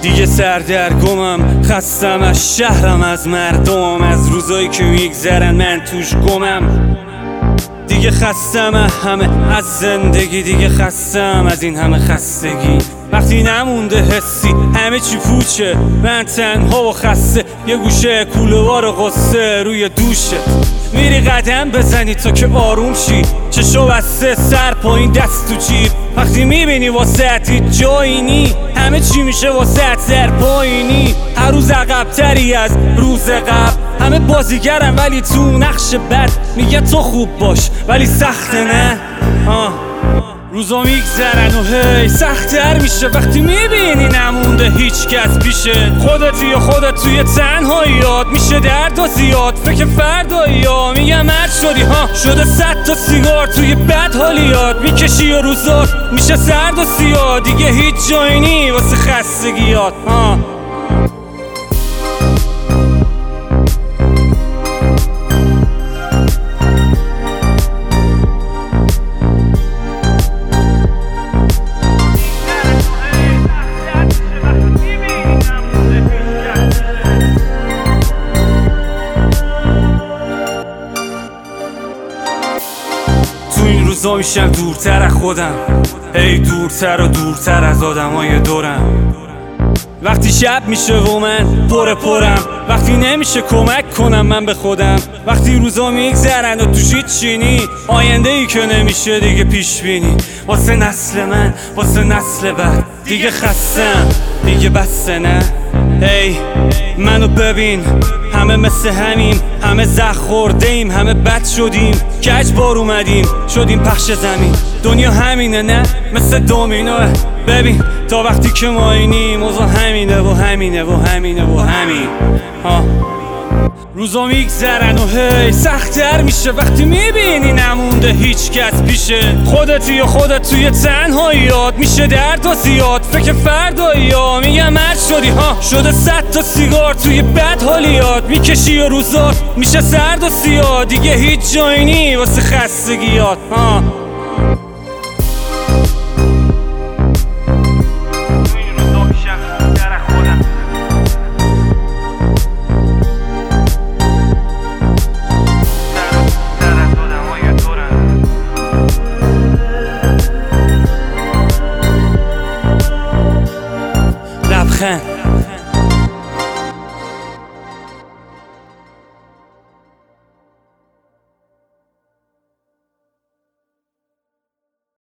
دیگه سردرگمم، خستم از شهرم، از مردمم، از روزایی که میگذرن من توش گمم. دیگه خستم همه از زندگی، دیگه خستم از این همه خستگی. وقتی نمونده حسی، همه چی پوچه، من تنها و خسته، یه گوشه کوله‌وار و غصه روی دوشت. میری قدم بزنی تا که آروم شی، چشو بسته، سر پایین، دست تو جیب. وقتی میبینی واسه هیچ جایی نی، همه چی میشه واسه در پایینی. هر روز عقب‌تری از روز قبل، همه بازیگرن ولی تو نقش بد. میگه تو خوب باش ولی سخته نه. روزا میگذرن و هی سخت‌تر میشه، وقتی میبینی نمونده هیچ کس پیشه. خودت توی تنهاییات، میشه درد و زیاد، فکر فردایی‌ها. میگم مرد شدی شده 100 تا سیگار توی بد حالیات میکشی و روزات میشه سرد و سیاه. دیگه هیچ جایی نی واسه خستگیات. این روزا میشم دورتر از خودم، هی دورتر و دورتر از آدمای دورم. وقتی شب میشه و من پرم، وقتی نمیشه کمک کنم من به خودم. وقتی روزا میگذرن و توش هیچی نی، آینده ای که نمیشه دیگه پیش بینی. واسه نسل من، واسه نسل بعد، دیگه خستم، دیگه بسته نه. هی منو ببین، همه مثل همیم، همه زخم خورده ایم، همه بد شدیم، کج بار اومدیم، شدیم پخش زمین. دنیا همینه نه، مثل دومینوه. ببین تا وقتی که ما اینیم، اوضاع همینه و همینه و همینه و همین. روزا میگذرن و هی سخت‌تر میشه، وقتی میبینی نمونده هیچ کس پیشه. خودت توی تنهاییات، میشه درد و زیاد، فکر فردایی‌ها. میگم مرد شدی شده 100 تا سیگار توی بد حالیات میکشی و روزات میشه سرد و سیاه. دیگه هیچ جایی نی واسه خستگیات. لبخند